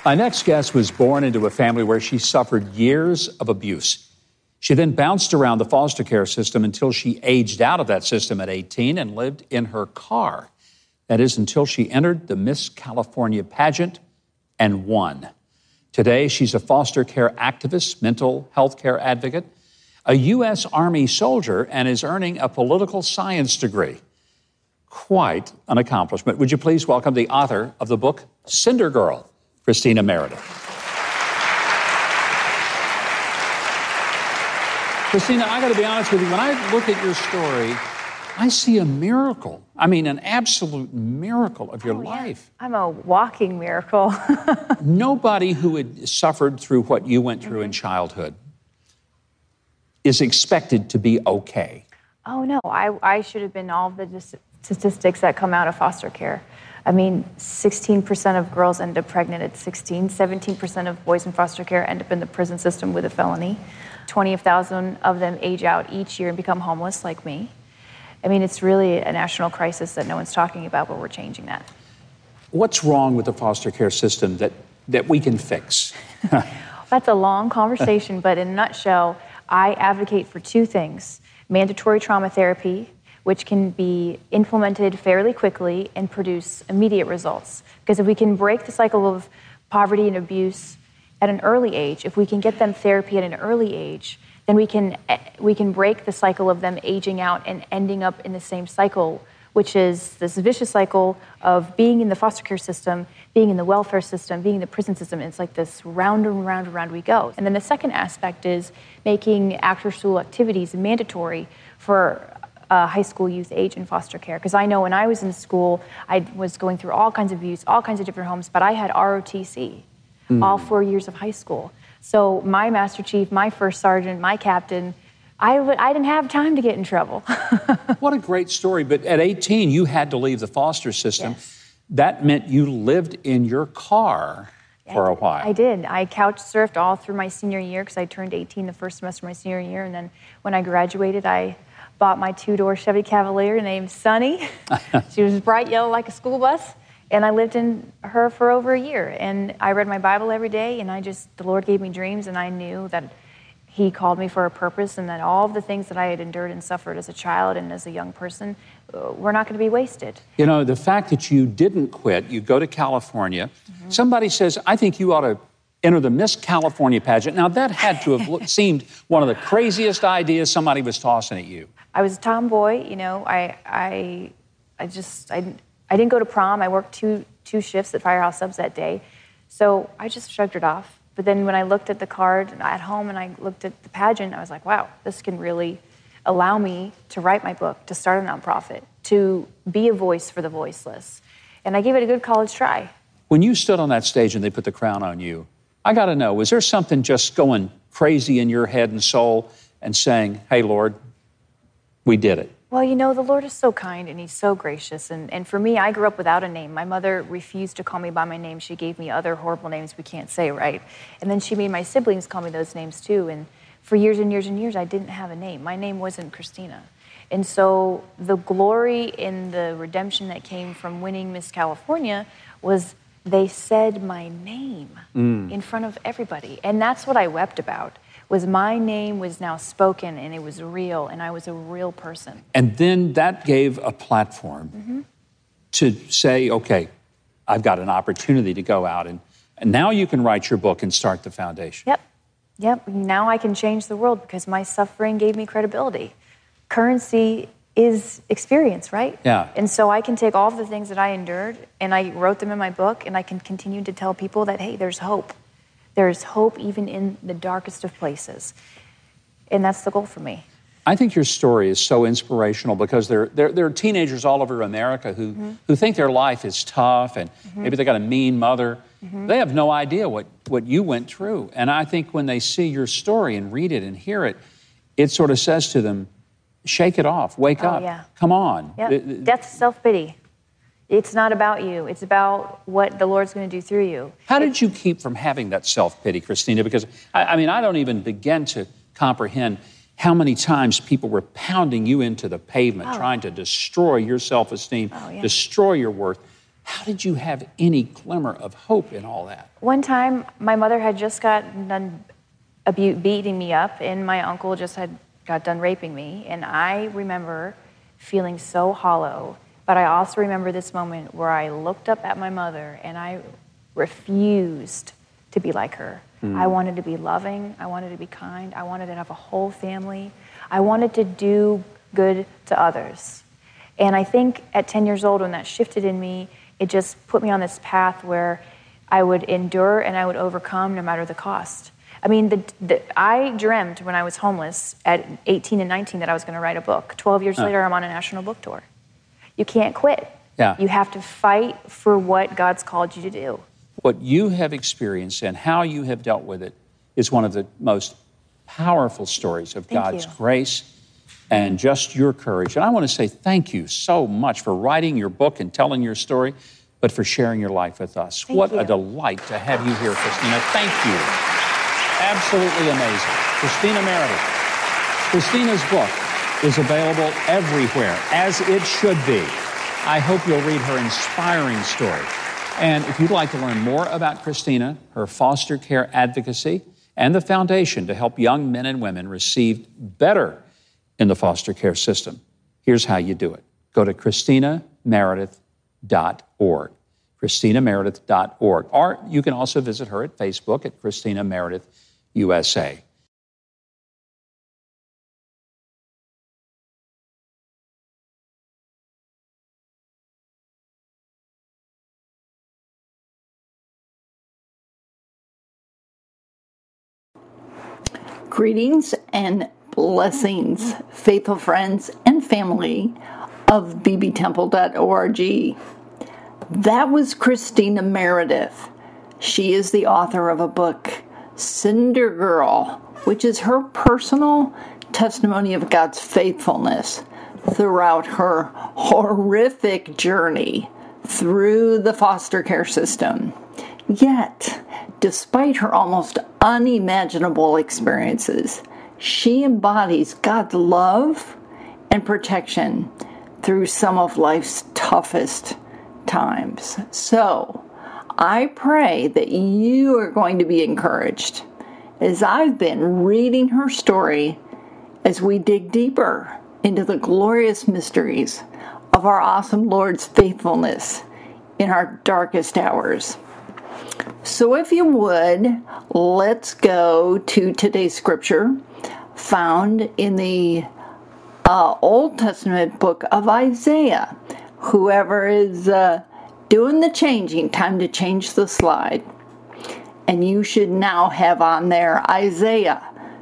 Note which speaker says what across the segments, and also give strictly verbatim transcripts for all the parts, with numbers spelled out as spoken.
Speaker 1: My next guest was born into a family where she suffered years of abuse. She then bounced around the foster care system until she aged out of that system at eighteen and lived in her car. That is, until she entered the Miss California pageant and won. Today, she's a foster care activist, mental health care advocate, a U S Army soldier, and is earning a political science degree. Quite an accomplishment. Would you please welcome the author of the book, Cinder Girl, Christina Meredith. Christina, I got to be honest with you. When I look at your story, I see a miracle. I mean, an absolute miracle of your
Speaker 2: oh, yeah.
Speaker 1: life.
Speaker 2: I'm a walking miracle.
Speaker 1: Nobody who had suffered through what you went through mm-hmm. in childhood is expected to be okay.
Speaker 2: Oh, no. I, I should have been all the statistics that come out of foster care. I mean, sixteen percent of girls end up pregnant at sixteen, seventeen percent of boys in foster care end up in the prison system with a felony. twenty thousand of them age out each year and become homeless like me. I mean, it's really a national crisis that no one's talking about, but we're changing that.
Speaker 1: What's wrong with the foster care system that, that we can fix?
Speaker 2: That's a long conversation, but in a nutshell, I advocate for two things. Mandatory trauma therapy, which can be implemented fairly quickly and produce immediate results. Because if we can break the cycle of poverty and abuse at an early age, if we can get them therapy at an early age, then we can we can break the cycle of them aging out and ending up in the same cycle, which is this vicious cycle of being in the foster care system, being in the welfare system, being in the prison system. It's like this round and round and round we go. And then the second aspect is making after-school activities mandatory for Uh, high school youth age in foster care. Because I know when I was in school, I was going through all kinds of abuse, all kinds of different homes, but I had R O T C mm. all four years of high school. So my master chief, my first sergeant, my captain, I, w- I didn't have time to get in trouble.
Speaker 1: What a great story. But at eighteen, you had to leave the foster system. Yes. That meant you lived in your car for
Speaker 2: I
Speaker 1: a while.
Speaker 2: I did. I couch surfed all through my senior year because I turned eighteen the first semester of my senior year. And then when I graduated, I bought my two-door Chevy Cavalier named Sunny. She was bright yellow like a school bus, and I lived in her for over a year. And I read my Bible every day, and I just, the Lord gave me dreams, and I knew that He called me for a purpose, and that all of the things that I had endured and suffered as a child and as a young person uh, were not going to be wasted.
Speaker 1: You know, the fact that you didn't quit, you go to California, mm-hmm. somebody says, I think you ought to enter the Miss California pageant. Now, that had to have seemed one of the craziest ideas somebody was tossing at you.
Speaker 2: I was a tomboy, you know. I, I, I just, I, I didn't go to prom. I worked two two shifts at Firehouse Subs that day, so I just shrugged it off. But then when I looked at the card at home and I looked at the pageant, I was like, wow, this can really allow me to write my book, to start a nonprofit, to be a voice for the voiceless, and I gave it a good college try.
Speaker 1: When you stood on that stage and they put the crown on you, I got to know, was there something just going crazy in your head and soul and saying, hey, Lord, we did it?
Speaker 2: Well, you know, the Lord is so kind and He's so gracious. And, and for me, I grew up without a name. My mother refused to call me by my name. She gave me other horrible names we can't say, right? And then she made my siblings call me those names too. And for years and years and years, I didn't have a name. My name wasn't Christina. And so the glory in the redemption that came from winning Miss California was they said my name mm. in front of everybody. And that's what I wept about, was my name was now spoken and it was real and I was a real person.
Speaker 1: And then that gave a platform mm-hmm. to say, okay, I've got an opportunity to go out and, and now you can write your book and start the foundation.
Speaker 2: Yep, yep. Now I can change the world because my suffering gave me credibility. Currency is experience, right?
Speaker 1: Yeah.
Speaker 2: And so I can take all of the things that I endured and I wrote them in my book and I can continue to tell people that, hey, there's hope. There's hope even in the darkest of places. And that's the goal for me.
Speaker 1: I think your story is so inspirational because there, there, there are teenagers all over America who, mm-hmm. who think their life is tough and mm-hmm. maybe they got a mean mother. Mm-hmm. They have no idea what, what you went through. And I think when they see your story and read it and hear it, it sort of says to them, shake it off, wake
Speaker 2: oh,
Speaker 1: up,
Speaker 2: yeah.
Speaker 1: come on.
Speaker 2: Yeah. Death's self-pity. It's not about you. It's about what the Lord's going to do through you.
Speaker 1: How did you keep from having that self-pity, Christina? Because, I, I mean, I don't even begin to comprehend how many times people were pounding you into the pavement,
Speaker 2: oh.
Speaker 1: trying to destroy your self-esteem,
Speaker 2: oh, yeah.
Speaker 1: destroy your worth. How did you have any glimmer of hope in all that?
Speaker 2: One time, my mother had just gotten done abu- beating me up, and my uncle just had got done raping me. And I remember feeling so hollow. But I also remember this moment where I looked up at my mother and I refused to be like her. Mm. I wanted to be loving. I wanted to be kind. I wanted to have a whole family. I wanted to do good to others. And I think at ten years old, when that shifted in me, it just put me on this path where I would endure and I would overcome no matter the cost. I mean, the, the, I dreamt when I was homeless at eighteen and nineteen that I was going to write a book. twelve years huh. later, I'm on a national book tour. You can't quit.
Speaker 1: Yeah.
Speaker 2: You have to fight for what God's called you to do.
Speaker 1: What you have experienced and how you have dealt with it is one of the most powerful stories of
Speaker 2: Thank
Speaker 1: God's
Speaker 2: you.
Speaker 1: grace and just your courage. And I want to say thank you so much for writing your book and telling your story, but for sharing your life with us.
Speaker 2: Thank
Speaker 1: what
Speaker 2: you.
Speaker 1: a delight to have you here, Christina. Thank you. Absolutely amazing. Christina Meredith. Christina's book is available everywhere, as it should be. I hope you'll read her inspiring story. And if you'd like to learn more about Christina, her foster care advocacy, and the foundation to help young men and women receive better in the foster care system, here's how you do it. Go to Christina Meredith dot org, Christina Meredith dot org. Or you can also visit her at Facebook at Christina Meredith U S A.
Speaker 3: Greetings and blessings, faithful friends and family of B B temple dot org. That was Christina Meredith. She is the author of a book, Cinder Girl, which is her personal testimony of God's faithfulness throughout her horrific journey through the foster care system. Yet, despite her almost unimaginable experiences, she embodies God's love and protection through some of life's toughest times. So, I pray that you are going to be encouraged as I've been reading her story as we dig deeper into the glorious mysteries of our awesome Lord's faithfulness in our darkest hours. So if you would, let's go to today's scripture found in the uh, Old Testament book of Isaiah. Whoever is uh, doing the changing, time to change the slide. And you should now have on there Isaiah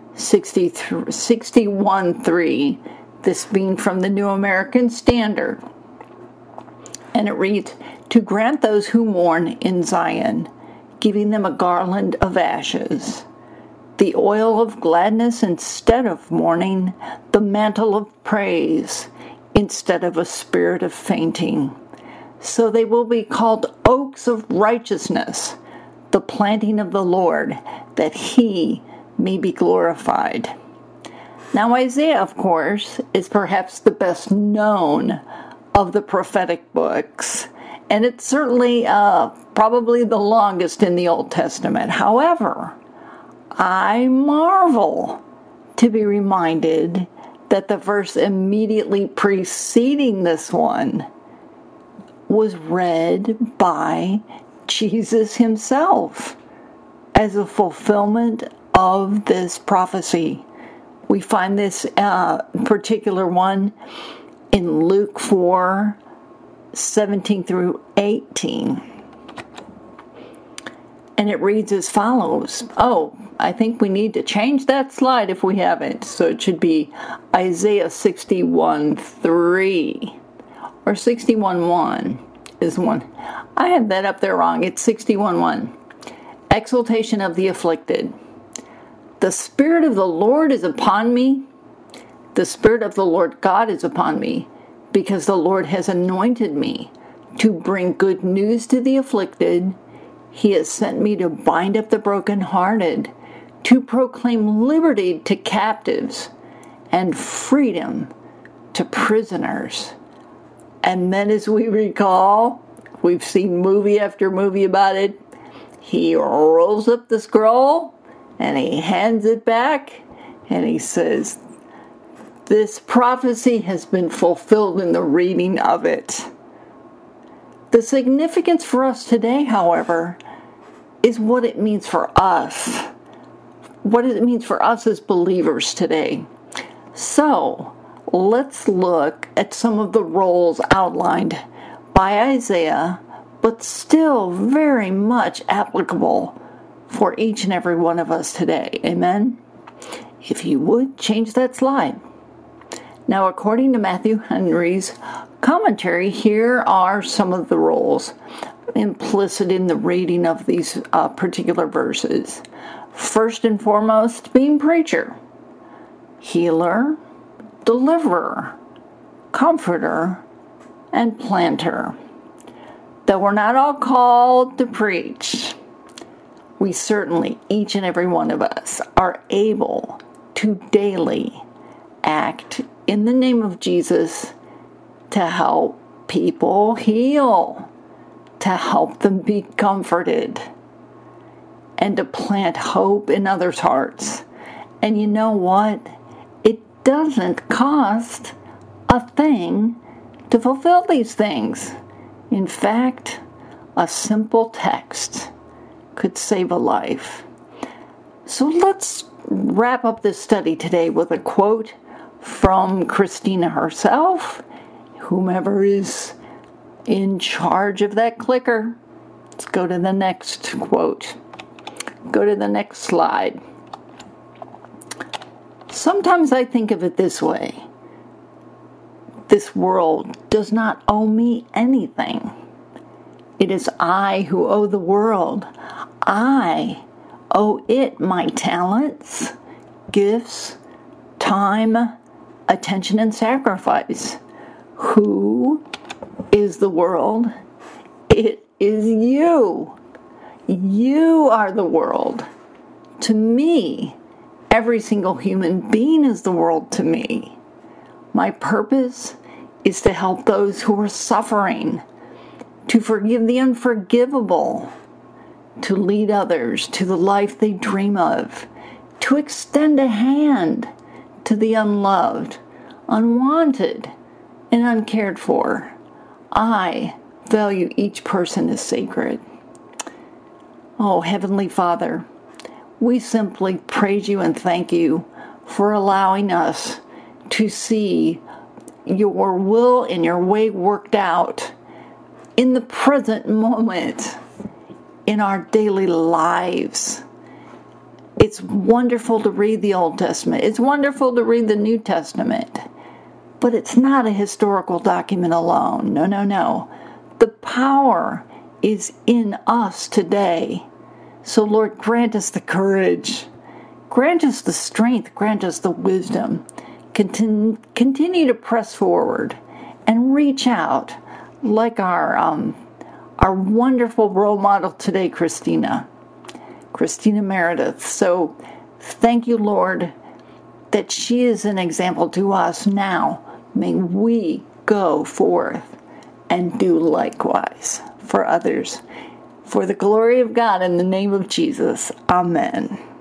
Speaker 3: sixty-one three, this being from the New American Standard. And it reads, "To grant those who mourn in Zion, giving them a garland of ashes, the oil of gladness instead of mourning, the mantle of praise instead of a spirit of fainting. So they will be called oaks of righteousness, the planting of the Lord, that he may be glorified." Now Isaiah, of course, is perhaps the best known of the prophetic books, and it's certainly uh, probably the longest in the Old Testament. However, I marvel to be reminded that the verse immediately preceding this one was read by Jesus himself as a fulfillment of this prophecy. We find this uh, particular one in Luke four, seventeen through eighteen. And it reads as follows. Oh, I think we need to change that slide if we haven't. So it should be Isaiah sixty-one three. Or sixty-one one is one. I had that up there wrong. It's sixty-one one. Exaltation of the afflicted. The Spirit of the Lord is upon me. The Spirit of the Lord God is upon me, because the Lord has anointed me to bring good news to the afflicted. He has sent me to bind up the brokenhearted, to proclaim liberty to captives and freedom to prisoners. And then, as we recall We've seen movie after movie about it. He rolls up the scroll and he hands it back and he says, this prophecy has been fulfilled in the reading of it. The significance for us today, however, is what it means for us. What it means for us as believers today. So, let's look at some of the roles outlined by Isaiah, but still very much applicable for each and every one of us today. Amen? If you would, change that slide. Now, according to Matthew Henry's commentary, here are some of the roles implicit in the reading of these uh, particular verses. First and foremost, being preacher, healer, deliverer, comforter, and planter. Though we're not all called to preach, we certainly, each and every one of us, are able to daily act in the name of Jesus to help people heal, to help them be comforted, and to plant hope in others' hearts. And you know what? It doesn't cost a thing to fulfill these things. In fact, a simple text could save a life. So let's wrap up this study today with a quote from Christina herself, whomever is in charge of that clicker. Let's go to the next quote. Go to the next slide. Sometimes I think of it this way. This world does not owe me anything. It is I who owe the world. I owe it my talents, gifts, time, attention, and sacrifice. Who is the world? It is you. You are the world. To me, every single human being is the world to me. My purpose is to help those who are suffering, to forgive the unforgivable, to lead others to the life they dream of, to extend a hand to the unloved, unwanted, and uncared for. I value each person as sacred. Oh, Heavenly Father, we simply praise you and thank you for allowing us to see your will and your way worked out in the present moment in our daily lives. It's wonderful to read the Old Testament. It's wonderful to read the New Testament. But it's not a historical document alone. No, no, no. The power is in us today. So, Lord, grant us the courage. Grant us the strength. Grant us the wisdom. Continue, continue to press forward and reach out like our um, our wonderful role model today, Christina. Christina Meredith. So thank you, Lord, that she is an example to us now. May we go forth and do likewise for others. For the glory of God, in the name of Jesus. Amen.